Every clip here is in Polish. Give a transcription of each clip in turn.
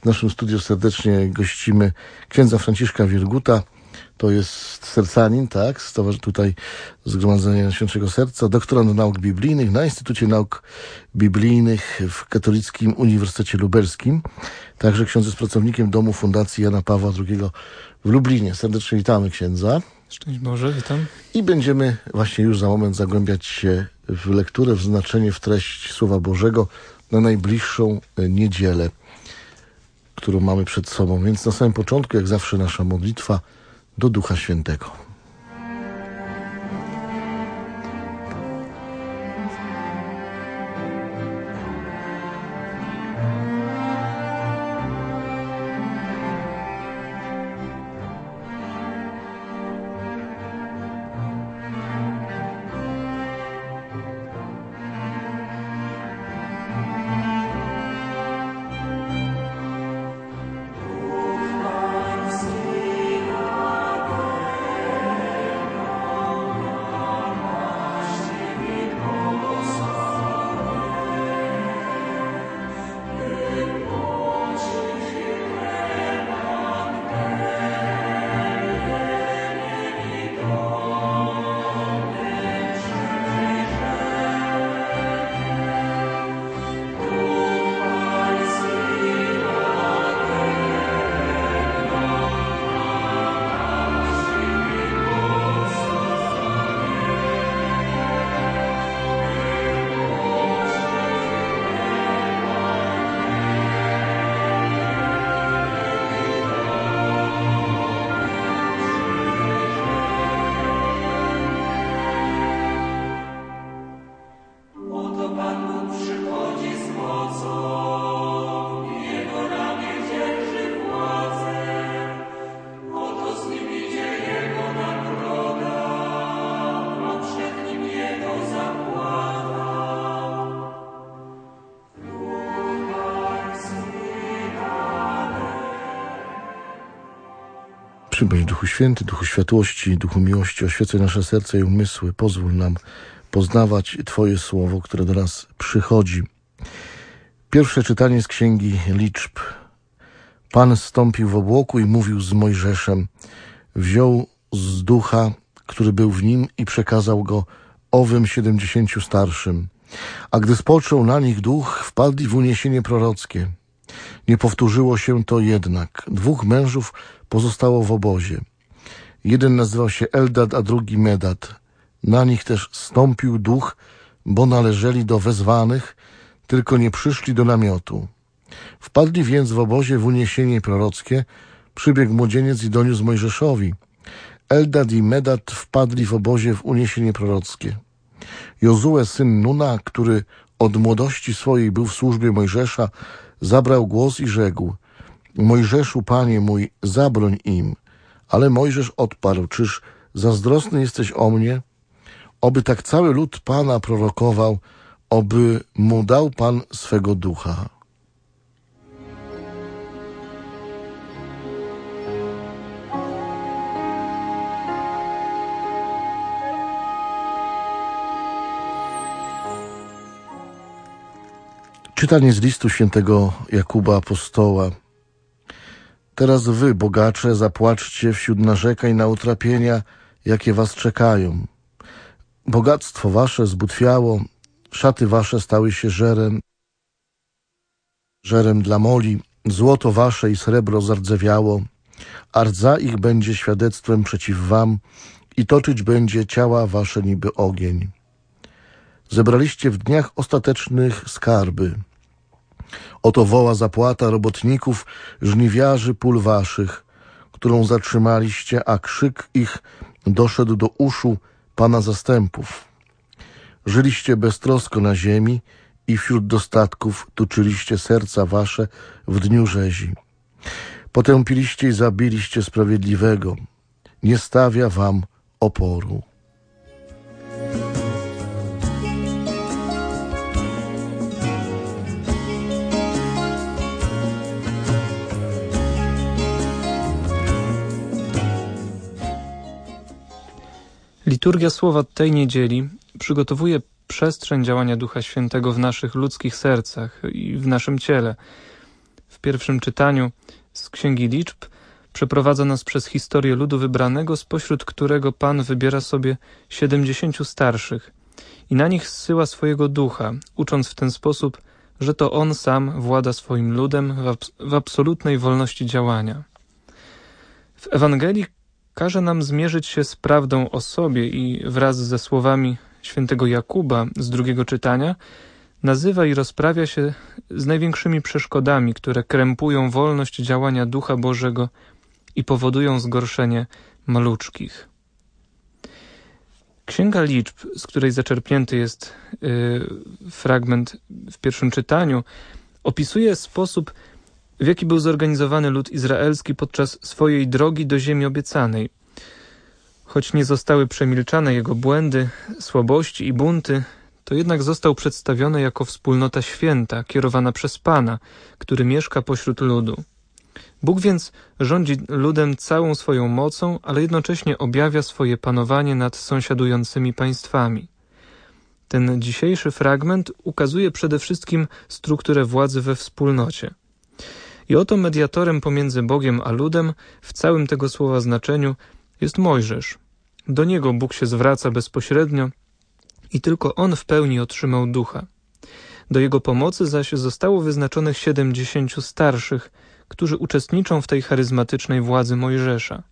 W naszym studiu serdecznie gościmy księdza Franciszka Wierguta. To jest sercanin, tak, tutaj Zgromadzenia Świętego Serca, doktorant nauk biblijnych na Instytucie Nauk Biblijnych w Katolickim Uniwersytecie Lubelskim. Także ksiądz jest pracownikiem Domu Fundacji Jana Pawła II w Lublinie. Serdecznie witamy księdza. Szczęść Boże, witam. I będziemy właśnie już za moment zagłębiać się w lekturę, w znaczenie, w treść Słowa Bożego na najbliższą niedzielę, którą mamy przed sobą. Więc na samym początku, jak zawsze, nasza modlitwa do Ducha Świętego. Przybyś Duchu Święty, Duchu Światłości, Duchu Miłości, oświecaj nasze serca i umysły. Pozwól nam poznawać Twoje Słowo, które do nas przychodzi. Pierwsze czytanie z Księgi Liczb. Pan zstąpił w obłoku i mówił z Mojżeszem. Wziął z ducha, który był w nim, i przekazał go owym 70 starszym. A gdy spoczął na nich duch, wpadli w uniesienie prorockie. Nie powtórzyło się to jednak. 2 mężów pozostało w obozie. Jeden nazywał się Eldad, a drugi Medad. Na nich też zstąpił duch, bo należeli do wezwanych, tylko nie przyszli do namiotu. Wpadli więc w obozie w uniesienie prorockie. Przybiegł młodzieniec i doniósł Mojżeszowi. Eldad i Medad wpadli w obozie w uniesienie prorockie. Jozue, syn Nuna, który od młodości swojej był w służbie Mojżesza, zabrał głos i rzekł: Mojżeszu, panie mój, zabroń im. Ale Mojżesz odparł: czyż zazdrosny jesteś o mnie? Oby tak cały lud Pana prorokował, oby mu dał Pan swego ducha. Czytanie z listu świętego Jakuba Apostoła. Teraz wy, bogacze, zapłaczcie wśród narzekań na utrapienia, jakie was czekają. Bogactwo wasze zbutwiało, szaty wasze stały się żerem dla moli, złoto wasze i srebro zardzewiało, a rdza ich będzie świadectwem przeciw wam i toczyć będzie ciała wasze niby ogień. Zebraliście w dniach ostatecznych skarby. Oto woła zapłata robotników, żniwiarzy pól waszych, którą zatrzymaliście, a krzyk ich doszedł do uszu Pana zastępów. Żyliście beztrosko na ziemi i wśród dostatków tuczyliście serca wasze w dniu rzezi. Potępiliście i zabiliście sprawiedliwego. Nie stawia wam oporu. Liturgia słowa tej niedzieli przygotowuje przestrzeń działania Ducha Świętego w naszych ludzkich sercach i w naszym ciele. W pierwszym czytaniu z Księgi Liczb przeprowadza nas przez historię ludu wybranego, spośród którego Pan wybiera sobie 70 starszych i na nich zsyła swojego ducha, ucząc w ten sposób, że to On sam włada swoim ludem w absolutnej wolności działania. W Ewangelii każe nam zmierzyć się z prawdą o sobie i wraz ze słowami świętego Jakuba z drugiego czytania nazywa i rozprawia się z największymi przeszkodami, które krępują wolność działania Ducha Bożego i powodują zgorszenie maluczkich. Księga Liczb, z której zaczerpnięty jest fragment w pierwszym czytaniu, opisuje sposób, w jaki był zorganizowany lud izraelski podczas swojej drogi do ziemi obiecanej. Choć nie zostały przemilczane jego błędy, słabości i bunty, to jednak został przedstawiony jako wspólnota święta, kierowana przez Pana, który mieszka pośród ludu. Bóg więc rządzi ludem całą swoją mocą, ale jednocześnie objawia swoje panowanie nad sąsiadującymi państwami. Ten dzisiejszy fragment ukazuje przede wszystkim strukturę władzy we wspólnocie. I oto mediatorem pomiędzy Bogiem a ludem w całym tego słowa znaczeniu jest Mojżesz. Do niego Bóg się zwraca bezpośrednio i tylko on w pełni otrzymał ducha. Do jego pomocy zaś zostało wyznaczonych 70 starszych, którzy uczestniczą w tej charyzmatycznej władzy Mojżesza.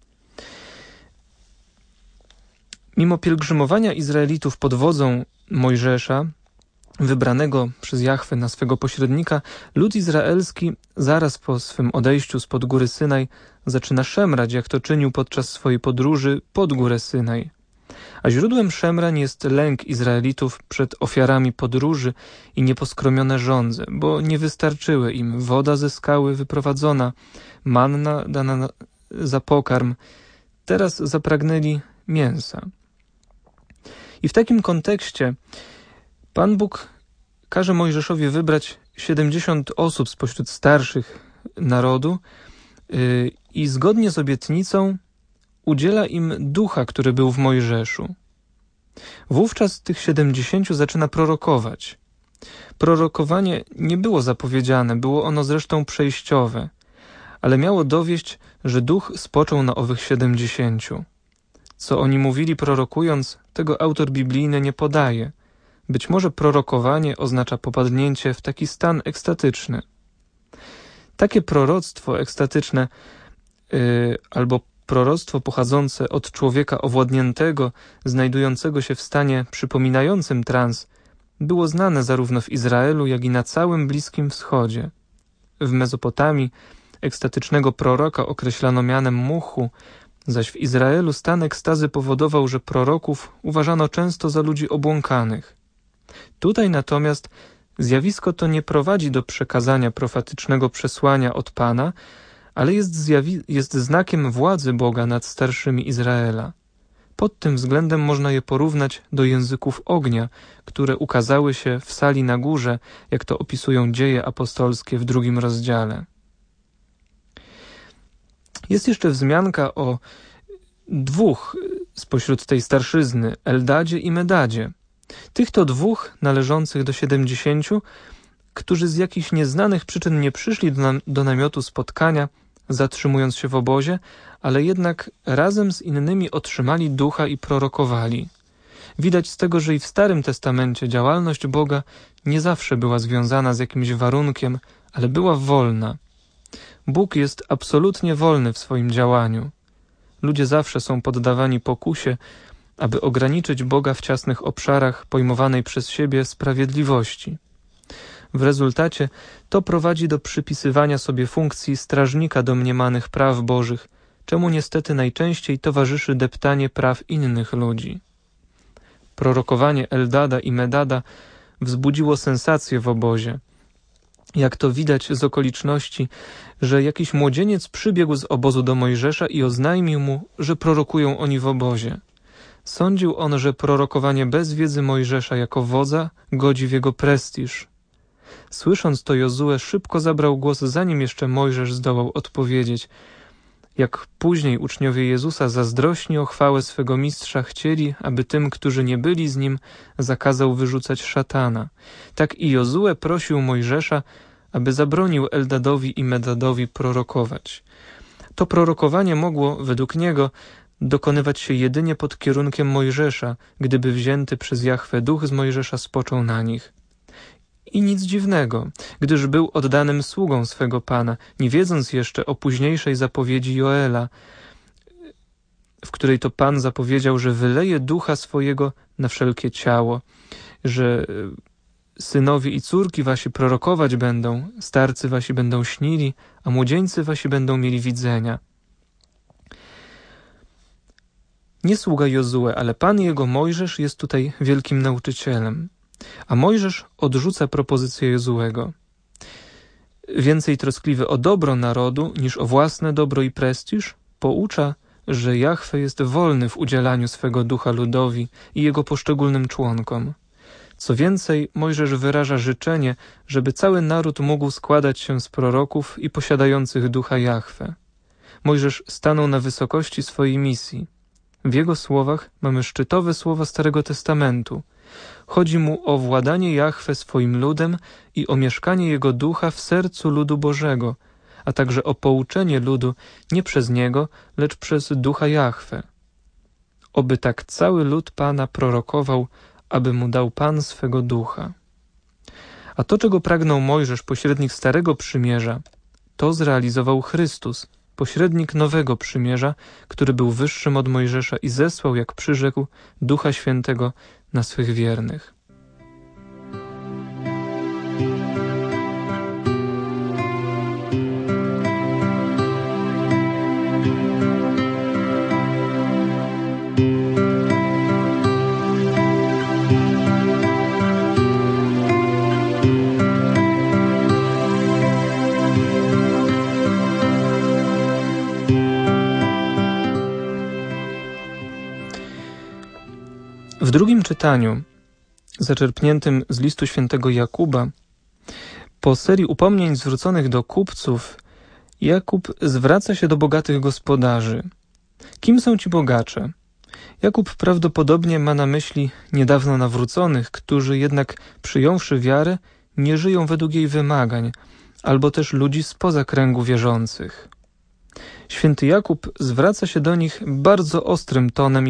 Mimo pielgrzymowania Izraelitów pod wodzą Mojżesza, wybranego przez Jahwe na swego pośrednika, lud izraelski zaraz po swym odejściu spod góry Synaj zaczyna szemrać, jak to czynił podczas swojej podróży pod górę Synaj. A źródłem szemrań jest lęk Izraelitów przed ofiarami podróży i nieposkromione żądze, bo nie wystarczyły im woda ze skały wyprowadzona, manna dana za pokarm. Teraz zapragnęli mięsa. I w takim kontekście Pan Bóg każe Mojżeszowi wybrać 70 osób spośród starszych narodu i zgodnie z obietnicą udziela im ducha, który był w Mojżeszu. Wówczas tych 70 zaczyna prorokować. Prorokowanie nie było zapowiedziane, było ono zresztą przejściowe, ale miało dowieść, że duch spoczął na owych 70. Co oni mówili prorokując, tego autor biblijny nie podaje. Być może prorokowanie oznacza popadnięcie w taki stan ekstatyczny. Takie proroctwo ekstatyczne albo proroctwo pochodzące od człowieka owładniętego, znajdującego się w stanie przypominającym trans, było znane zarówno w Izraelu, jak i na całym Bliskim Wschodzie. W Mezopotamii ekstatycznego proroka określano mianem muchu, zaś w Izraelu stan ekstazy powodował, że proroków uważano często za ludzi obłąkanych. Tutaj natomiast zjawisko to nie prowadzi do przekazania profetycznego przesłania od Pana, ale jest znakiem władzy Boga nad starszymi Izraela. Pod tym względem można je porównać do języków ognia, które ukazały się w sali na górze, jak to opisują Dzieje apostolskie w 2 rozdziale. Jest jeszcze wzmianka o 2 spośród tej starszyzny, Eldadzie i Medadzie. Tych to 2 należących do 70, którzy z jakichś nieznanych przyczyn nie przyszli do namiotu spotkania, zatrzymując się w obozie, ale jednak razem z innymi otrzymali ducha i prorokowali. Widać z tego, że i w Starym Testamencie działalność Boga nie zawsze była związana z jakimś warunkiem, ale była wolna. Bóg jest absolutnie wolny w swoim działaniu. Ludzie zawsze są poddawani pokusie, aby ograniczyć Boga w ciasnych obszarach pojmowanej przez siebie sprawiedliwości. W rezultacie to prowadzi do przypisywania sobie funkcji strażnika domniemanych praw Bożych, czemu niestety najczęściej towarzyszy deptanie praw innych ludzi. Prorokowanie Eldada i Medada wzbudziło sensację w obozie. Jak to widać z okoliczności, że jakiś młodzieniec przybiegł z obozu do Mojżesza i oznajmił mu, że prorokują oni w obozie. Sądził on, że prorokowanie bez wiedzy Mojżesza jako wodza godzi w jego prestiż. Słysząc to, Jozue szybko zabrał głos, zanim jeszcze Mojżesz zdołał odpowiedzieć. Jak później uczniowie Jezusa zazdrośni o chwałę swego mistrza chcieli, aby tym, którzy nie byli z nim, zakazał wyrzucać szatana. Tak i Jozue prosił Mojżesza, aby zabronił Eldadowi i Medadowi prorokować. To prorokowanie mogło, według niego, dokonywać się jedynie pod kierunkiem Mojżesza, gdyby wzięty przez Jahwe duch z Mojżesza spoczął na nich. I nic dziwnego, gdyż był oddanym sługą swego Pana, nie wiedząc jeszcze o późniejszej zapowiedzi Joela, w której to Pan zapowiedział, że wyleje ducha swojego na wszelkie ciało, że synowie i córki wasi prorokować będą, starcy wasi będą śnili, a młodzieńcy wasi będą mieli widzenia. Nie sługa Jozue, ale Pan jego Mojżesz jest tutaj wielkim nauczycielem. A Mojżesz odrzuca propozycję Jozuego. Więcej troskliwy o dobro narodu niż o własne dobro i prestiż, poucza, że Jahwe jest wolny w udzielaniu swego ducha ludowi i jego poszczególnym członkom. Co więcej, Mojżesz wyraża życzenie, żeby cały naród mógł składać się z proroków i posiadających ducha Jahwe. Mojżesz stanął na wysokości swojej misji. W jego słowach mamy szczytowe słowa Starego Testamentu. Chodzi mu o władanie Jahwe swoim ludem i o mieszkanie jego ducha w sercu ludu Bożego, a także o pouczenie ludu nie przez niego, lecz przez ducha Jahwe. Oby tak cały lud Pana prorokował, aby mu dał Pan swego ducha. A to, czego pragnął Mojżesz, pośrednik Starego Przymierza, to zrealizował Chrystus, pośrednik Nowego Przymierza, który był wyższym od Mojżesza i zesłał, jak przyrzekł, Ducha Świętego na swych wiernych. W drugim czytaniu, zaczerpniętym z listu świętego Jakuba, po serii upomnień zwróconych do kupców, Jakub zwraca się do bogatych gospodarzy. Kim są ci bogacze? Jakub prawdopodobnie ma na myśli niedawno nawróconych, którzy jednak przyjąwszy wiarę, nie żyją według jej wymagań, albo też ludzi spoza kręgu wierzących. Święty Jakub zwraca się do nich bardzo ostrym tonem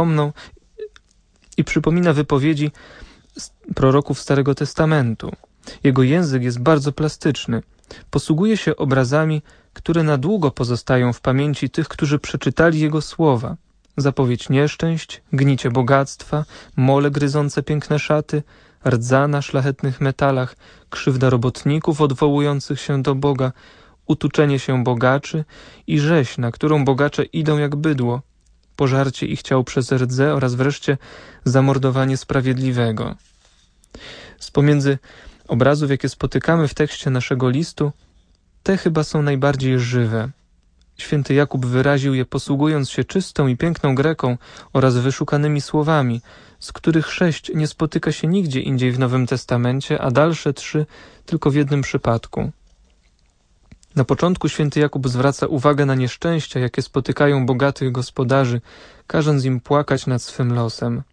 i przypomina wypowiedzi proroków Starego Testamentu. Jego język jest bardzo plastyczny. Posługuje się obrazami, które na długo pozostają w pamięci tych, którzy przeczytali jego słowa. Zapowiedź nieszczęść, gnicie bogactwa, mole gryzące piękne szaty, rdza na szlachetnych metalach, krzywda robotników odwołujących się do Boga, utuczenie się bogaczy i rzeź, na którą bogacze idą jak bydło, pożarcie ich ciał przez rdzę oraz wreszcie zamordowanie sprawiedliwego. Z pomiędzy obrazów, jakie spotykamy w tekście naszego listu, te chyba są najbardziej żywe. Święty Jakub wyraził je posługując się czystą i piękną greką oraz wyszukanymi słowami, z których 6 nie spotyka się nigdzie indziej w Nowym Testamencie, a dalsze 3 tylko w jednym przypadku. Na początku święty Jakub zwraca uwagę na nieszczęścia, jakie spotykają bogatych gospodarzy, każąc im płakać nad swym losem.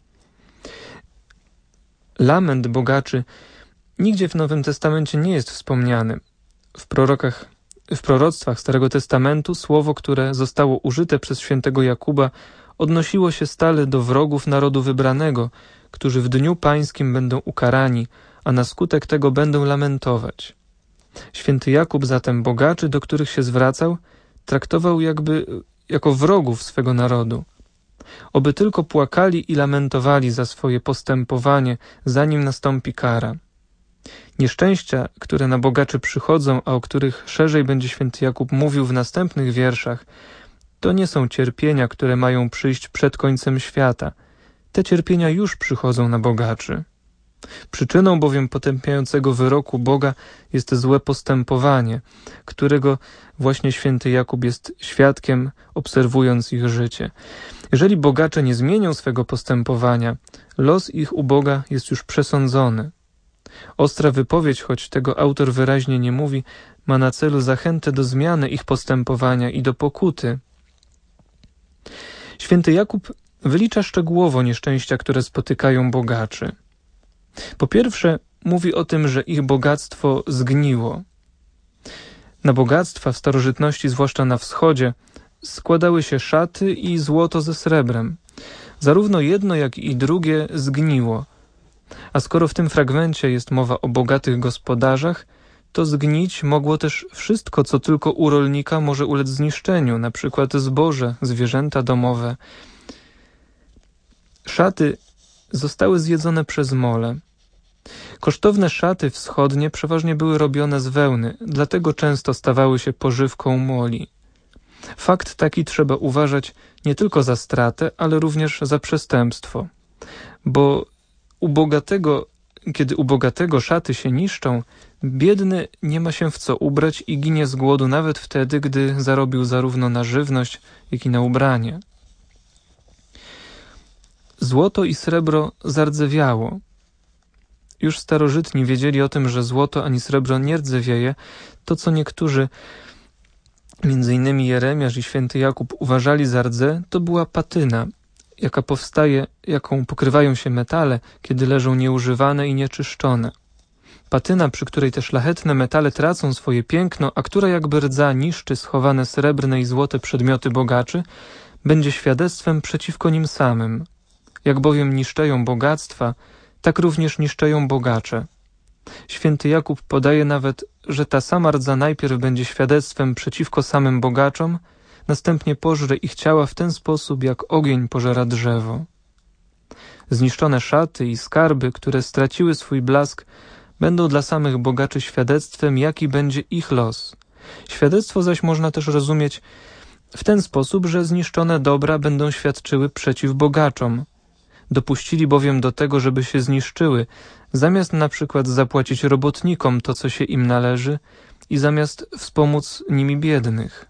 Lament bogaczy nigdzie w Nowym Testamencie nie jest wspomniany. W proroctwach Starego Testamentu słowo, które zostało użyte przez świętego Jakuba, odnosiło się stale do wrogów narodu wybranego, którzy w dniu pańskim będą ukarani, a na skutek tego będą lamentować. Święty Jakub zatem bogaczy, do których się zwracał, traktował jako wrogów swego narodu. Oby tylko płakali i lamentowali za swoje postępowanie, zanim nastąpi kara. Nieszczęścia, które na bogaczy przychodzą, a o których szerzej będzie święty Jakub mówił w następnych wierszach, to nie są cierpienia, które mają przyjść przed końcem świata. Te cierpienia już przychodzą na bogaczy. Przyczyną bowiem potępiającego wyroku Boga jest złe postępowanie, którego właśnie święty Jakub jest świadkiem, obserwując ich życie. Jeżeli bogacze nie zmienią swego postępowania, los ich u Boga jest już przesądzony. Ostra wypowiedź, choć tego autor wyraźnie nie mówi, ma na celu zachętę do zmiany ich postępowania i do pokuty. Święty Jakub wylicza szczegółowo nieszczęścia, które spotykają bogaczy. Po pierwsze, mówi o tym, że ich bogactwo zgniło. Na bogactwa w starożytności, zwłaszcza na wschodzie, składały się szaty i złoto ze srebrem. Zarówno jedno, jak i drugie zgniło. A skoro w tym fragmencie jest mowa o bogatych gospodarzach, to zgnić mogło też wszystko, co tylko u rolnika może ulec zniszczeniu, na przykład zboże, zwierzęta domowe. Szaty zostały zjedzone przez mole. Kosztowne szaty wschodnie przeważnie były robione z wełny, dlatego często stawały się pożywką moli. Fakt taki trzeba uważać nie tylko za stratę, ale również za przestępstwo. Bo kiedy u bogatego szaty się niszczą, biedny nie ma się w co ubrać i ginie z głodu nawet wtedy, gdy zarobił zarówno na żywność, jak i na ubranie. Złoto i srebro zardzewiało. Już starożytni wiedzieli o tym, że złoto ani srebro nie rdzewieje. To, co niektórzy, m.in. Jeremiasz i święty Jakub, uważali za rdze, to była patyna, jaka powstaje, jaką pokrywają się metale, kiedy leżą nieużywane i nieczyszczone. Patyna, przy której te szlachetne metale tracą swoje piękno, a która jakby rdza niszczy schowane srebrne i złote przedmioty bogaczy, będzie świadectwem przeciwko nim samym. Jak bowiem niszczeją bogactwa, tak również niszczeją bogacze. Święty Jakub podaje nawet, że ta sama rdza najpierw będzie świadectwem przeciwko samym bogaczom, następnie pożre ich ciała w ten sposób, jak ogień pożera drzewo. Zniszczone szaty i skarby, które straciły swój blask, będą dla samych bogaczy świadectwem, jaki będzie ich los. Świadectwo zaś można też rozumieć w ten sposób, że zniszczone dobra będą świadczyły przeciw bogaczom. Dopuścili bowiem do tego, żeby się zniszczyły, zamiast na przykład zapłacić robotnikom to, co się im należy i zamiast wspomóc nimi biednych.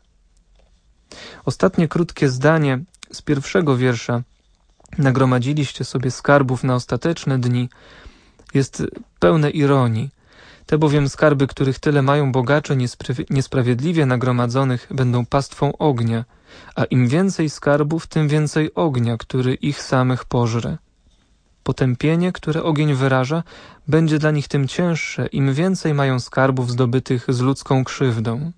Ostatnie krótkie zdanie z pierwszego wiersza nagromadziliście sobie skarbów na ostateczne dni jest pełne ironii. Te bowiem skarby, których tyle mają bogacze niesprawiedliwie nagromadzonych, będą pastwą ognia, a im więcej skarbów, tym więcej ognia, który ich samych pożre. Potępienie, które ogień wyraża, będzie dla nich tym cięższe, im więcej mają skarbów zdobytych z ludzką krzywdą.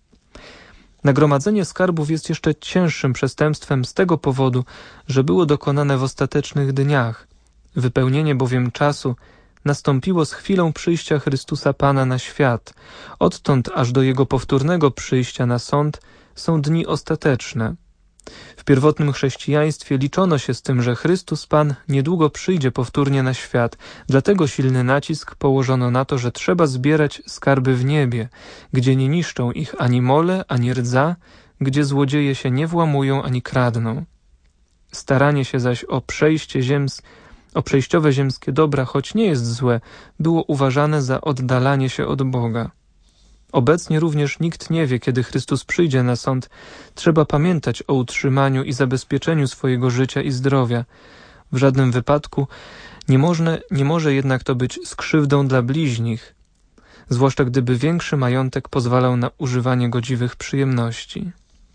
Nagromadzenie skarbów jest jeszcze cięższym przestępstwem z tego powodu, że było dokonane w ostatecznych dniach. Wypełnienie bowiem czasu nastąpiło z chwilą przyjścia Chrystusa Pana na świat. Odtąd aż do Jego powtórnego przyjścia na sąd są dni ostateczne. W pierwotnym chrześcijaństwie liczono się z tym, że Chrystus Pan niedługo przyjdzie powtórnie na świat, dlatego silny nacisk położono na to, że trzeba zbierać skarby w niebie, gdzie nie niszczą ich ani mole, ani rdza, gdzie złodzieje się nie włamują ani kradną. Staranie się zaś o przejściowe ziemskie dobra, choć nie jest złe, było uważane za oddalanie się od Boga. Obecnie również nikt nie wie, kiedy Chrystus przyjdzie na sąd. Trzeba pamiętać o utrzymaniu i zabezpieczeniu swojego życia i zdrowia. W żadnym wypadku nie może jednak to być z krzywdą dla bliźnich, zwłaszcza gdyby większy majątek pozwalał na używanie godziwych przyjemności.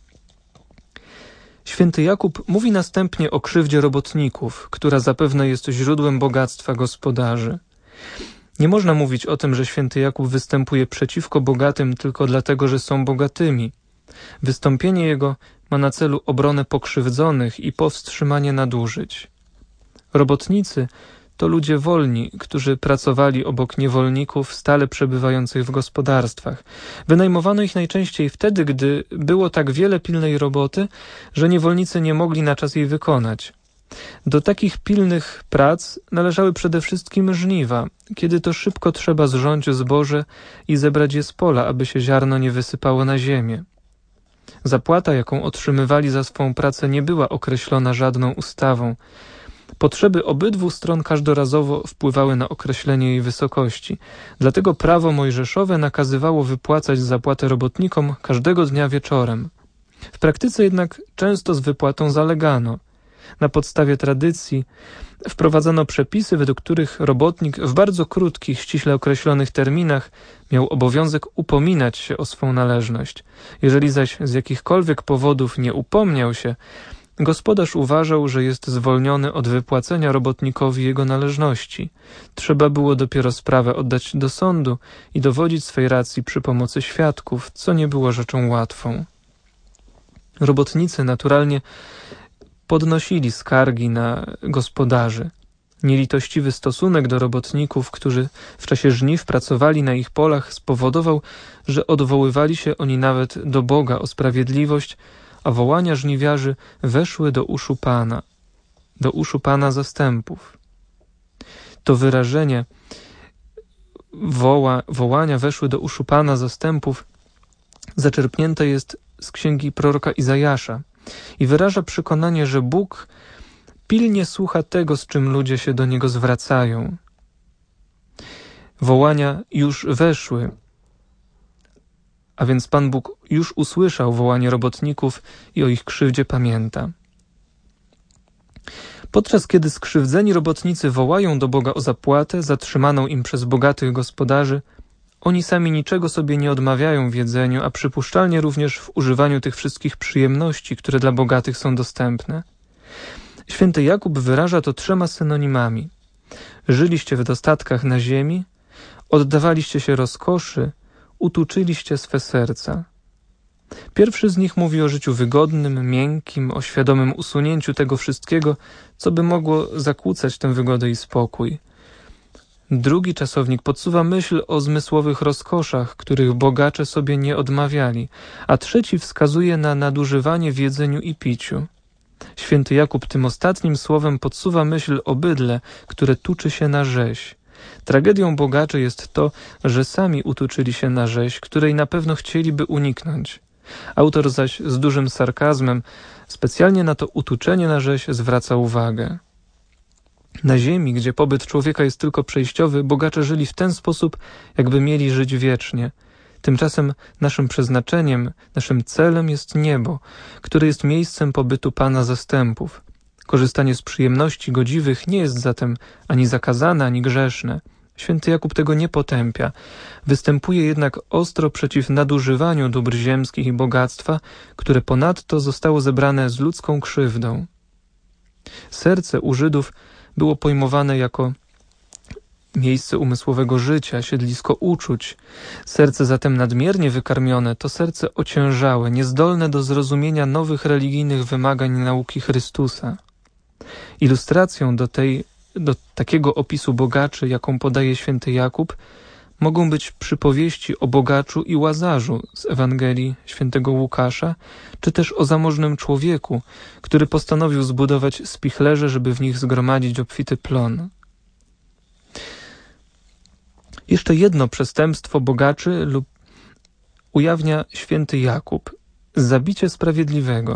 Święty Jakub mówi następnie o krzywdzie robotników, która zapewne jest źródłem bogactwa gospodarzy. Nie można mówić o tym, że święty Jakub występuje przeciwko bogatym tylko dlatego, że są bogatymi. Wystąpienie jego ma na celu obronę pokrzywdzonych i powstrzymanie nadużyć. Robotnicy to ludzie wolni, którzy pracowali obok niewolników stale przebywających w gospodarstwach. Wynajmowano ich najczęściej wtedy, gdy było tak wiele pilnej roboty, że niewolnicy nie mogli na czas jej wykonać. Do takich pilnych prac należały przede wszystkim żniwa, kiedy to szybko trzeba zrząć zboże i zebrać je z pola, aby się ziarno nie wysypało na ziemię. Zapłata, jaką otrzymywali za swą pracę, nie była określona żadną ustawą. Potrzeby obydwu stron każdorazowo wpływały na określenie jej wysokości. Dlatego prawo mojżeszowe nakazywało wypłacać zapłatę robotnikom każdego dnia wieczorem. W praktyce jednak często z wypłatą zalegano. Na podstawie tradycji wprowadzano przepisy, według których robotnik w bardzo krótkich, ściśle określonych terminach miał obowiązek upominać się o swą należność. Jeżeli zaś z jakichkolwiek powodów nie upomniał się, Gospodarz uważał, że jest zwolniony od wypłacenia robotnikowi jego należności. Trzeba było dopiero sprawę oddać do sądu i dowodzić swej racji przy pomocy świadków, co nie było rzeczą łatwą. Robotnicy naturalnie podnosili skargi na gospodarzy. Nielitościwy stosunek do robotników, którzy w czasie żniw pracowali na ich polach, spowodował, że odwoływali się oni nawet do Boga o sprawiedliwość, a wołania żniwiarzy weszły do uszu Pana zastępów. To wyrażenie wołania weszły do uszu Pana zastępów zaczerpnięte jest z księgi proroka Izajasza i wyraża przekonanie, że Bóg pilnie słucha tego, z czym ludzie się do Niego zwracają. Wołania już weszły, a więc Pan Bóg już usłyszał wołanie robotników i o ich krzywdzie pamięta. Podczas kiedy skrzywdzeni robotnicy wołają do Boga o zapłatę zatrzymaną im przez bogatych gospodarzy, oni sami niczego sobie nie odmawiają w jedzeniu, a przypuszczalnie również w używaniu tych wszystkich przyjemności, które dla bogatych są dostępne. Święty Jakub wyraża to 3 synonimami. Żyliście w dostatkach na ziemi, oddawaliście się rozkoszy, utuczyliście swe serca. Pierwszy z nich mówi o życiu wygodnym, miękkim, o świadomym usunięciu tego wszystkiego, co by mogło zakłócać tę wygodę i spokój. Drugi czasownik podsuwa myśl o zmysłowych rozkoszach, których bogacze sobie nie odmawiali, a trzeci wskazuje na nadużywanie w jedzeniu i piciu. Święty Jakub tym ostatnim słowem podsuwa myśl o bydle, które tuczy się na rzeź. Tragedią bogaczy jest to, że sami utuczyli się na rzeź, której na pewno chcieliby uniknąć. Autor zaś z dużym sarkazmem specjalnie na to utuczenie na rzeź zwraca uwagę. Na ziemi, gdzie pobyt człowieka jest tylko przejściowy, bogacze żyli w ten sposób, jakby mieli żyć wiecznie. Tymczasem naszym przeznaczeniem, naszym celem jest niebo, które jest miejscem pobytu Pana zastępów. Korzystanie z przyjemności godziwych nie jest zatem ani zakazane, ani grzeszne. Święty Jakub tego nie potępia. Występuje jednak ostro przeciw nadużywaniu dóbr ziemskich i bogactwa, które ponadto zostało zebrane z ludzką krzywdą. Serce u Żydów było pojmowane jako miejsce umysłowego życia, siedlisko uczuć. Serce zatem nadmiernie wykarmione to serce ociężałe, niezdolne do zrozumienia nowych religijnych wymagań nauki Chrystusa. Ilustracją do takiego opisu bogaczy, jaką podaje święty Jakub, mogą być przypowieści o bogaczu i łazarzu z Ewangelii świętego Łukasza, czy też o zamożnym człowieku, który postanowił zbudować spichlerze, żeby w nich zgromadzić obfity plon. Jeszcze jedno przestępstwo bogaczy ujawnia święty Jakub – zabicie sprawiedliwego.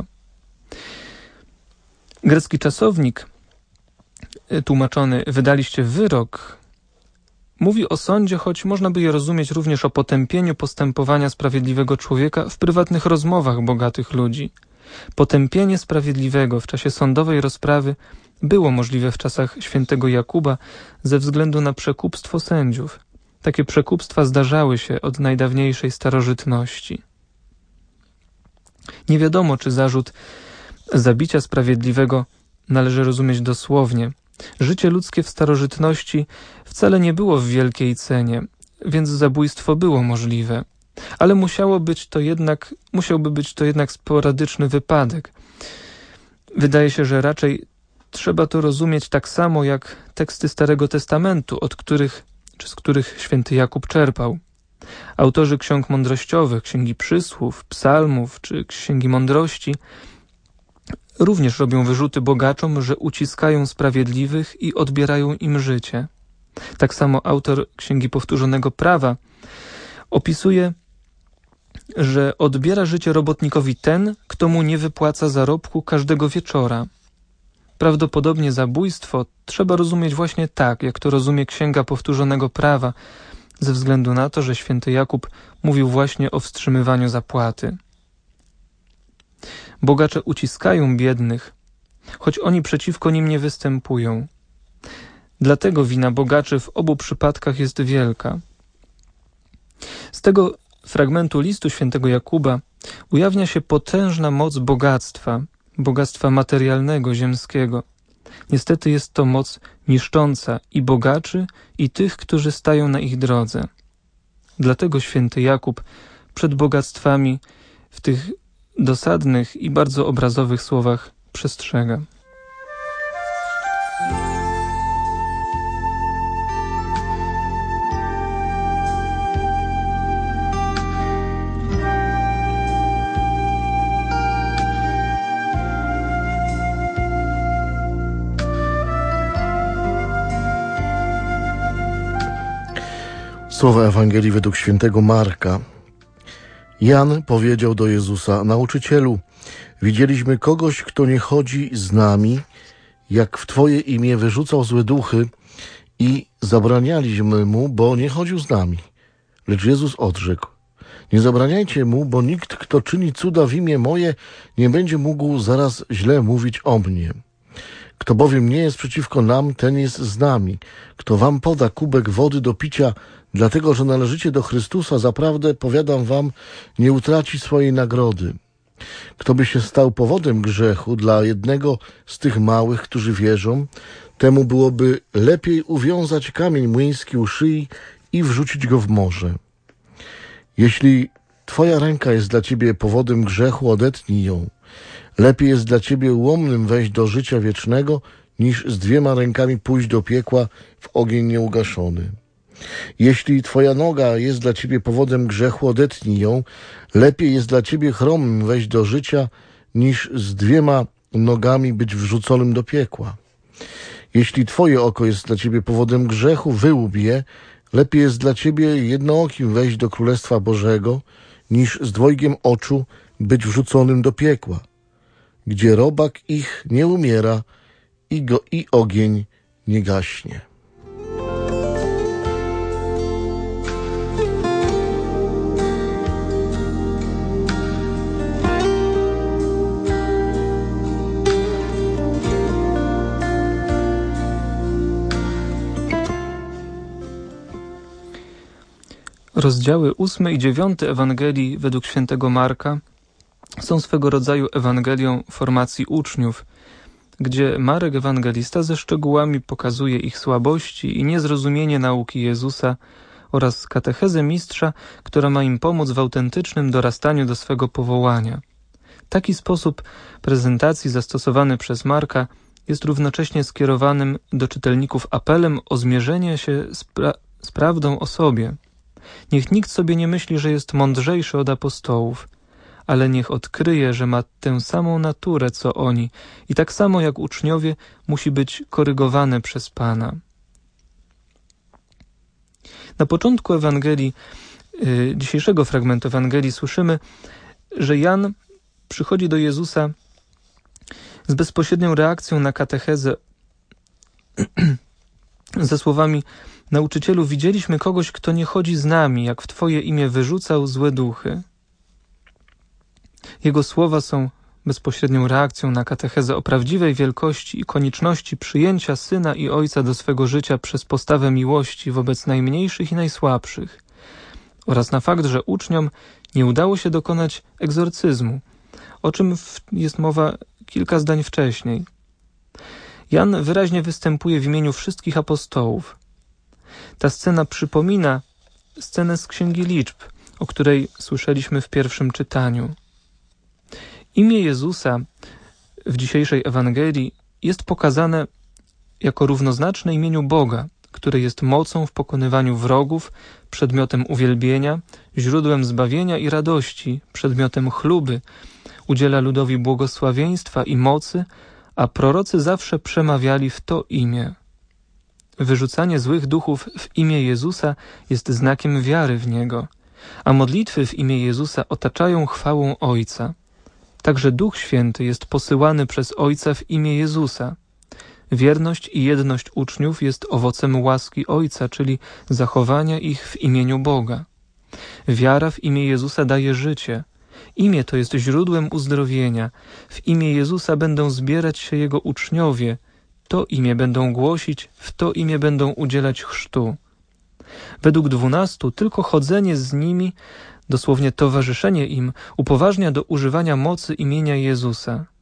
Grecki czasownik tłumaczony wydaliście wyrok mówi o sądzie, choć można by je rozumieć również o potępieniu postępowania sprawiedliwego człowieka w prywatnych rozmowach bogatych ludzi. Potępienie sprawiedliwego w czasie sądowej rozprawy było możliwe w czasach świętego Jakuba ze względu na przekupstwo sędziów. Takie przekupstwa zdarzały się od najdawniejszej starożytności. Nie wiadomo, czy zarzut zabicia sprawiedliwego należy rozumieć dosłownie. Życie ludzkie w starożytności wcale nie było w wielkiej cenie, więc zabójstwo było możliwe. Ale musiałby być to jednak sporadyczny wypadek. Wydaje się, że raczej trzeba to rozumieć tak samo jak teksty Starego Testamentu, z których święty Jakub czerpał. Autorzy ksiąg mądrościowych, księgi przysłów, psalmów czy księgi mądrości również robią wyrzuty bogaczom, że uciskają sprawiedliwych i odbierają im życie. Tak samo autor Księgi Powtórzonego Prawa opisuje, że odbiera życie robotnikowi ten, kto mu nie wypłaca zarobku każdego wieczora. Prawdopodobnie zabójstwo trzeba rozumieć właśnie tak, jak to rozumie Księga Powtórzonego Prawa, ze względu na to, że święty Jakub mówił właśnie o wstrzymywaniu zapłaty. Bogacze uciskają biednych, choć oni przeciwko nim nie występują. Dlatego wina bogaczy w obu przypadkach jest wielka. Z tego fragmentu listu świętego Jakuba ujawnia się potężna moc bogactwa. bogactwa materialnego, ziemskiego. Niestety jest to moc niszcząca i bogaczy, i tych, którzy stają na ich drodze. Dlatego święty Jakub przed bogactwami w tych dosadnych i bardzo obrazowych słowach przestrzega. Słowa Ewangelii według świętego Marka. Jan powiedział do Jezusa: Nauczycielu, widzieliśmy kogoś, kto nie chodzi z nami, jak w Twoje imię wyrzucał złe duchy i zabranialiśmy mu, bo nie chodził z nami. Lecz Jezus odrzekł: Nie zabraniajcie mu, bo nikt, kto czyni cuda w imię moje, nie będzie mógł zaraz źle mówić o mnie. Kto bowiem nie jest przeciwko nam, ten jest z nami. Kto wam poda kubek wody do picia, dlatego że należycie do Chrystusa, zaprawdę, powiadam wam, nie utraci swojej nagrody. Kto by się stał powodem grzechu dla jednego z tych małych, którzy wierzą, temu byłoby lepiej uwiązać kamień młyński u szyi i wrzucić go w morze. Jeśli twoja ręka jest dla ciebie powodem grzechu, odetnij ją. Lepiej jest dla ciebie ułomnym wejść do życia wiecznego, niż z 2 rękami pójść do piekła w ogień nieugaszony. Jeśli twoja noga jest dla ciebie powodem grzechu, odetnij ją. Lepiej jest dla ciebie chromym wejść do życia, niż z 2 nogami być wrzuconym do piekła. Jeśli twoje oko jest dla ciebie powodem grzechu, wyłób je. Lepiej jest dla ciebie jednookim wejść do Królestwa Bożego, niż z 2 oczu być wrzuconym do piekła, gdzie robak ich nie umiera i ogień nie gaśnie. Rozdziały 8 i 9 Ewangelii według świętego Marka są swego rodzaju Ewangelią formacji uczniów, gdzie Marek Ewangelista ze szczegółami pokazuje ich słabości i niezrozumienie nauki Jezusa oraz katechezę mistrza, która ma im pomóc w autentycznym dorastaniu do swego powołania. Taki sposób prezentacji zastosowany przez Marka jest równocześnie skierowanym do czytelników apelem o zmierzenie się z prawdą o sobie. Niech nikt sobie nie myśli, że jest mądrzejszy od apostołów, ale niech odkryje, że ma tę samą naturę, co oni i tak samo jak uczniowie musi być korygowany przez Pana. Na początku Ewangelii, dzisiejszego fragmentu Ewangelii słyszymy, że Jan przychodzi do Jezusa z bezpośrednią reakcją na katechezę ze słowami: Nauczycielu, widzieliśmy kogoś, kto nie chodzi z nami, jak w Twoje imię wyrzucał złe duchy. Jego słowa są bezpośrednią reakcją na katechezę o prawdziwej wielkości i konieczności przyjęcia Syna i Ojca do swego życia przez postawę miłości wobec najmniejszych i najsłabszych oraz na fakt, że uczniom nie udało się dokonać egzorcyzmu, o czym jest mowa kilka zdań wcześniej. Jan wyraźnie występuje w imieniu wszystkich apostołów. Ta scena przypomina scenę z Księgi Liczb, o której słyszeliśmy w pierwszym czytaniu. Imię Jezusa w dzisiejszej Ewangelii jest pokazane jako równoznaczne imieniu Boga, które jest mocą w pokonywaniu wrogów, przedmiotem uwielbienia, źródłem zbawienia i radości, przedmiotem chluby, udziela ludowi błogosławieństwa i mocy, a prorocy zawsze przemawiali w to imię. Wyrzucanie złych duchów w imię Jezusa jest znakiem wiary w Niego, a modlitwy w imię Jezusa otaczają chwałą Ojca. Także Duch Święty jest posyłany przez Ojca w imię Jezusa. Wierność i jedność uczniów jest owocem łaski Ojca, czyli zachowania ich w imieniu Boga. Wiara w imię Jezusa daje życie. Imię to jest źródłem uzdrowienia. W imię Jezusa będą zbierać się Jego uczniowie. To imię będą głosić, w to imię będą udzielać chrztu. Według 12 tylko chodzenie z nimi, dosłownie towarzyszenie im, upoważnia do używania mocy imienia Jezusa.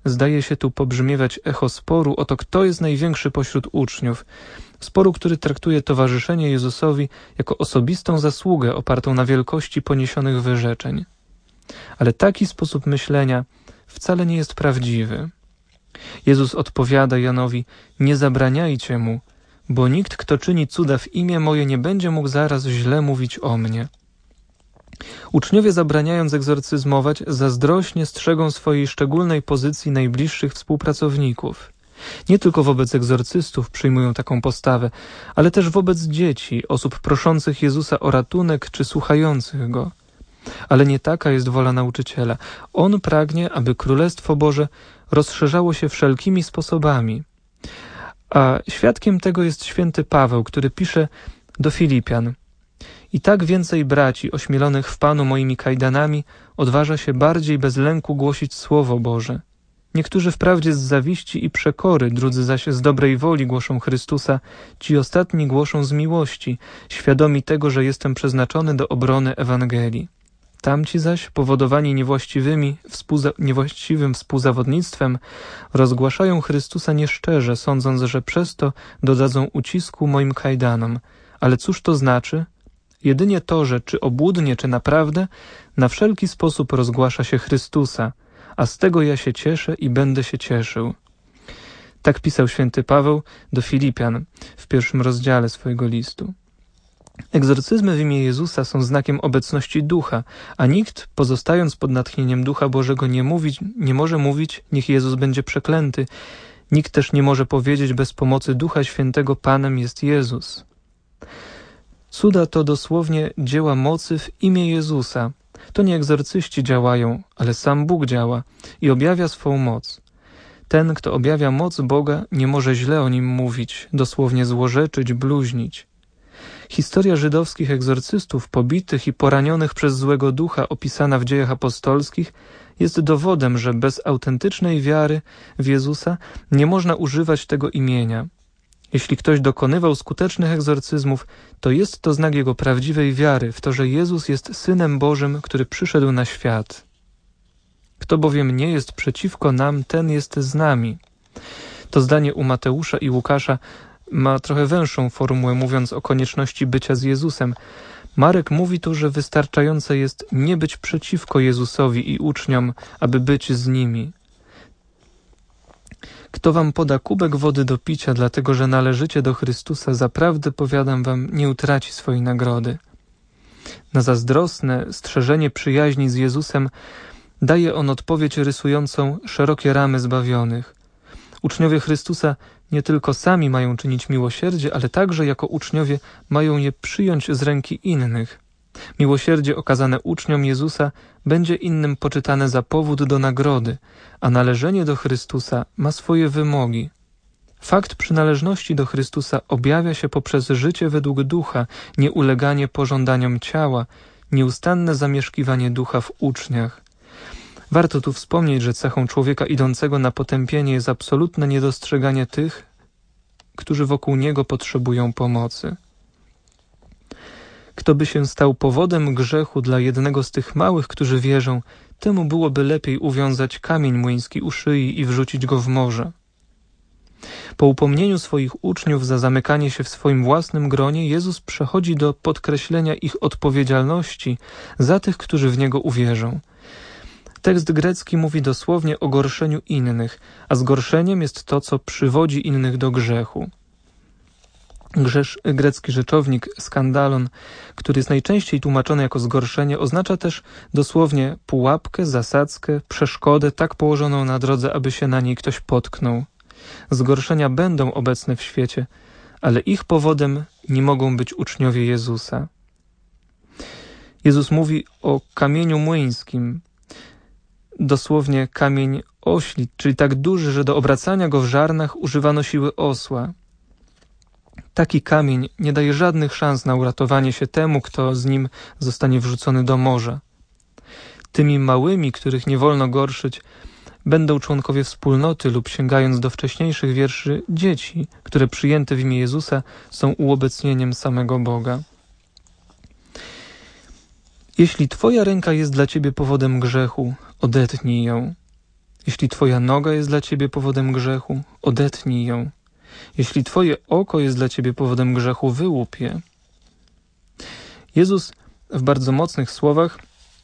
zdaje się tu pobrzmiewać echo sporu o to, kto jest największy pośród uczniów. Sporu, który traktuje towarzyszenie Jezusowi jako osobistą zasługę opartą na wielkości poniesionych wyrzeczeń. Ale taki sposób myślenia wcale nie jest prawdziwy. Jezus odpowiada Janowi: nie zabraniajcie mu, bo nikt, kto czyni cuda w imię moje, nie będzie mógł zaraz źle mówić o mnie. Uczniowie, zabraniając egzorcyzmować, zazdrośnie strzegą swojej szczególnej pozycji najbliższych współpracowników. Nie tylko wobec egzorcystów przyjmują taką postawę, ale też wobec dzieci, osób proszących Jezusa o ratunek czy słuchających Go. Ale nie taka jest wola nauczyciela. On pragnie, aby Królestwo Boże rozszerzało się wszelkimi sposobami. A świadkiem tego jest święty Paweł, który pisze do Filipian: i tak więcej braci ośmielonych w Panu moimi kajdanami odważa się bardziej bez lęku głosić Słowo Boże. Niektórzy wprawdzie z zawiści i przekory, drudzy zaś z dobrej woli głoszą Chrystusa, ci ostatni głoszą z miłości, świadomi tego, że jestem przeznaczony do obrony Ewangelii. Tamci zaś, powodowani niewłaściwym współzawodnictwem, rozgłaszają Chrystusa nieszczerze, sądząc, że przez to dodadzą ucisku moim kajdanom. Ale cóż to znaczy? Jedynie to, że czy obłudnie, czy naprawdę, na wszelki sposób rozgłasza się Chrystusa, a z tego ja się cieszę i będę się cieszył. Tak pisał święty Paweł do Filipian w 1 rozdziale swojego listu. Egzorcyzmy w imię Jezusa są znakiem obecności Ducha, a nikt, pozostając pod natchnieniem Ducha Bożego, nie może mówić: niech Jezus będzie przeklęty. Nikt też nie może powiedzieć bez pomocy Ducha Świętego: Panem jest Jezus. Cuda to dosłownie dzieła mocy w imię Jezusa. To nie egzorcyści działają, ale sam Bóg działa i objawia swą moc. Ten, kto objawia moc Boga, nie może źle o nim mówić, dosłownie złorzeczyć, bluźnić. Historia żydowskich egzorcystów pobitych i poranionych przez złego ducha opisana w Dziejach Apostolskich jest dowodem, że bez autentycznej wiary w Jezusa nie można używać tego imienia. Jeśli ktoś dokonywał skutecznych egzorcyzmów, to jest to znak jego prawdziwej wiary w to, że Jezus jest Synem Bożym, który przyszedł na świat. Kto bowiem nie jest przeciwko nam, ten jest z nami. To zdanie u Mateusza i Łukasza ma trochę węższą formułę, mówiąc o konieczności bycia z Jezusem. Marek mówi tu, że wystarczające jest nie być przeciwko Jezusowi i uczniom, aby być z nimi. Kto wam poda kubek wody do picia, dlatego że należycie do Chrystusa, zaprawdę powiadam wam, nie utraci swojej nagrody. Na zazdrosne strzeżenie przyjaźni z Jezusem daje on odpowiedź rysującą szerokie ramy zbawionych. Uczniowie Chrystusa nie tylko sami mają czynić miłosierdzie, ale także jako uczniowie mają je przyjąć z ręki innych. Miłosierdzie okazane uczniom Jezusa będzie innym poczytane za powód do nagrody, a należenie do Chrystusa ma swoje wymogi. Fakt przynależności do Chrystusa objawia się poprzez życie według ducha, nieuleganie pożądaniom ciała, nieustanne zamieszkiwanie ducha w uczniach. Warto tu wspomnieć, że cechą człowieka idącego na potępienie jest absolutne niedostrzeganie tych, którzy wokół niego potrzebują pomocy. Kto by się stał powodem grzechu dla jednego z tych małych, którzy wierzą, temu byłoby lepiej uwiązać kamień młyński u szyi i wrzucić go w morze. Po upomnieniu swoich uczniów za zamykanie się w swoim własnym gronie, Jezus przechodzi do podkreślenia ich odpowiedzialności za tych, którzy w Niego uwierzą. Tekst grecki mówi dosłownie o gorszeniu innych, a zgorszeniem jest to, co przywodzi innych do grzechu. Grecki rzeczownik skandalon, który jest najczęściej tłumaczony jako zgorszenie, oznacza też dosłownie pułapkę, zasadzkę, przeszkodę tak położoną na drodze, aby się na niej ktoś potknął. Zgorszenia będą obecne w świecie, ale ich powodem nie mogą być uczniowie Jezusa. Jezus mówi o kamieniu młyńskim, dosłownie kamień ośli, czyli tak duży, że do obracania go w żarnach używano siły osła. Taki kamień nie daje żadnych szans na uratowanie się temu, kto z nim zostanie wrzucony do morza. Tymi małymi, których nie wolno gorszyć, będą członkowie wspólnoty lub, sięgając do wcześniejszych wierszy, dzieci, które przyjęte w imię Jezusa są uobecnieniem samego Boga. Jeśli twoja ręka jest dla ciebie powodem grzechu, odetnij ją. Jeśli twoja noga jest dla ciebie powodem grzechu, odetnij ją. Jeśli twoje oko jest dla ciebie powodem grzechu, wyłup je. Jezus w bardzo mocnych słowach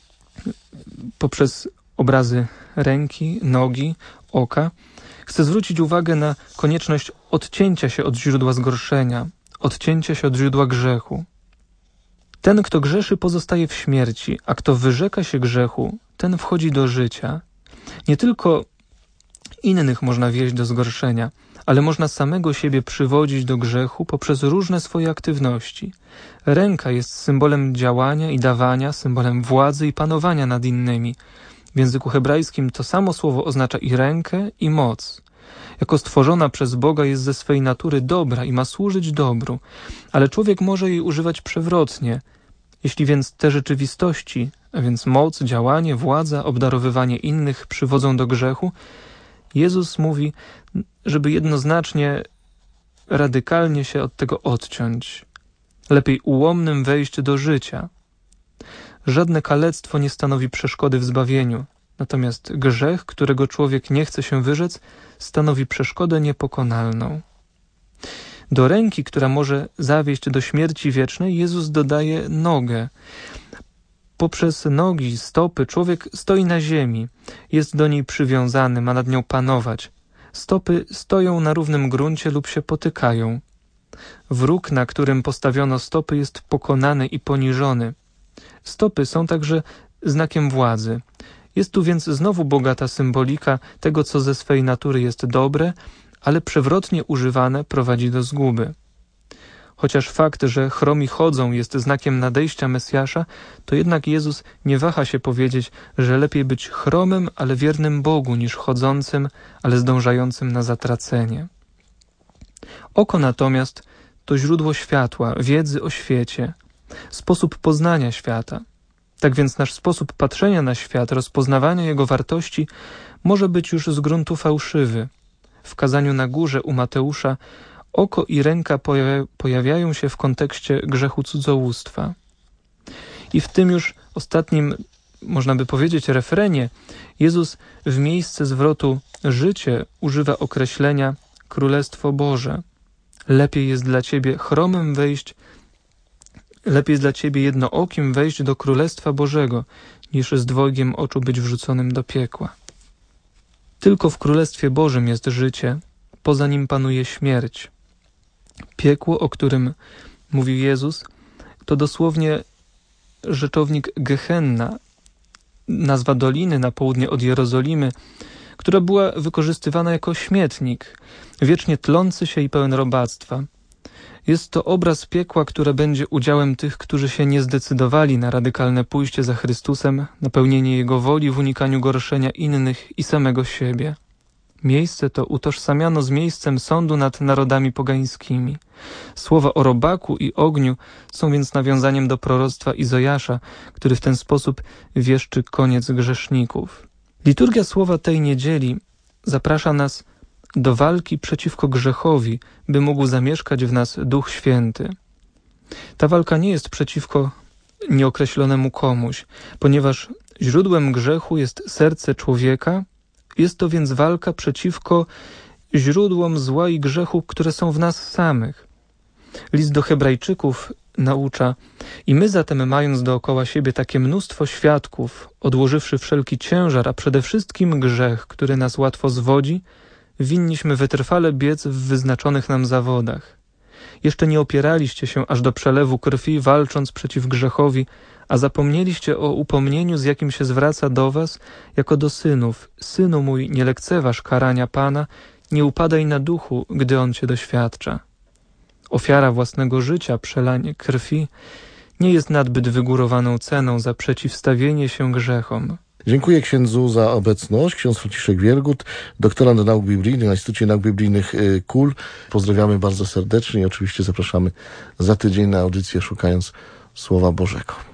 poprzez obrazy ręki, nogi, oka chce zwrócić uwagę na konieczność odcięcia się od źródła zgorszenia, odcięcia się od źródła grzechu. Ten, kto grzeszy, pozostaje w śmierci, a kto wyrzeka się grzechu, ten wchodzi do życia. Nie tylko innych można wieść do zgorszenia, ale można samego siebie przywodzić do grzechu poprzez różne swoje aktywności. Ręka jest symbolem działania i dawania, symbolem władzy i panowania nad innymi. W języku hebrajskim to samo słowo oznacza i rękę, i moc. Jako stworzona przez Boga jest ze swej natury dobra i ma służyć dobru, ale człowiek może jej używać przewrotnie. Jeśli więc te rzeczywistości, a więc moc, działanie, władza, obdarowywanie innych przywodzą do grzechu, Jezus mówi, żeby jednoznacznie, radykalnie się od tego odciąć. Lepiej ułomnym wejść do życia. Żadne kalectwo nie stanowi przeszkody w zbawieniu, natomiast grzech, którego człowiek nie chce się wyrzec, stanowi przeszkodę niepokonalną. Do ręki, która może zawieść do śmierci wiecznej, Jezus dodaje nogę. Poprzez nogi, stopy człowiek stoi na ziemi, jest do niej przywiązany, ma nad nią panować. Stopy stoją na równym gruncie lub się potykają. Wróg, na którym postawiono stopy, jest pokonany i poniżony. Stopy są także znakiem władzy. Jest tu więc znowu bogata symbolika tego, co ze swej natury jest dobre, ale przewrotnie używane prowadzi do zguby. Chociaż fakt, że chromi chodzą, jest znakiem nadejścia Mesjasza, to jednak Jezus nie waha się powiedzieć, że lepiej być chromym, ale wiernym Bogu, niż chodzącym, ale zdążającym na zatracenie. Oko natomiast to źródło światła, wiedzy o świecie, sposób poznania świata. Tak więc nasz sposób patrzenia na świat, rozpoznawania jego wartości może być już z gruntu fałszywy. W kazaniu na górze u Mateusza oko i ręka pojawiają się w kontekście grzechu cudzołóstwa. I w tym już ostatnim, można by powiedzieć, refrenie Jezus w miejsce zwrotu życie używa określenia Królestwo Boże. Lepiej jest dla ciebie chromym wejść, lepiej jest dla ciebie jednookim wejść do Królestwa Bożego, niż z dwojgiem oczu być wrzuconym do piekła. Tylko w Królestwie Bożym jest życie, poza nim panuje śmierć. Piekło, o którym mówił Jezus, to dosłownie rzeczownik Gehenna, nazwa doliny na południe od Jerozolimy, która była wykorzystywana jako śmietnik, wiecznie tlący się i pełen robactwa. Jest to obraz piekła, które będzie udziałem tych, którzy się nie zdecydowali na radykalne pójście za Chrystusem, napełnienie Jego woli w unikaniu gorszenia innych i samego siebie. Miejsce to utożsamiano z miejscem sądu nad narodami pogańskimi. Słowa o robaku i ogniu są więc nawiązaniem do proroctwa Izajasza, który w ten sposób wieszczy koniec grzeszników. Liturgia słowa tej niedzieli zaprasza nas do walki przeciwko grzechowi, by mógł zamieszkać w nas Duch Święty. Ta walka nie jest przeciwko nieokreślonemu komuś, ponieważ źródłem grzechu jest serce człowieka. Jest to więc walka przeciwko źródłom zła i grzechu, które są w nas samych. List do Hebrajczyków naucza: i my zatem, mając dookoła siebie takie mnóstwo świadków, odłożywszy wszelki ciężar, a przede wszystkim grzech, który nas łatwo zwodzi, winniśmy wytrwale biec w wyznaczonych nam zawodach. Jeszcze nie opieraliście się aż do przelewu krwi, walcząc przeciw grzechowi, a zapomnieliście o upomnieniu, z jakim się zwraca do was, jako do synów. Synu mój, nie lekceważ karania Pana, nie upadaj na duchu, gdy On cię doświadcza. Ofiara własnego życia, przelanie krwi, nie jest nadbyt wygórowaną ceną za przeciwstawienie się grzechom. Dziękuję księdzu za obecność. Ksiądz Franciszek Wiergut, doktorant nauk biblijnych na Instytucie Nauk Biblijnych KUL. Pozdrawiamy bardzo serdecznie i oczywiście zapraszamy za tydzień na audycję Szukając Słowa Bożego.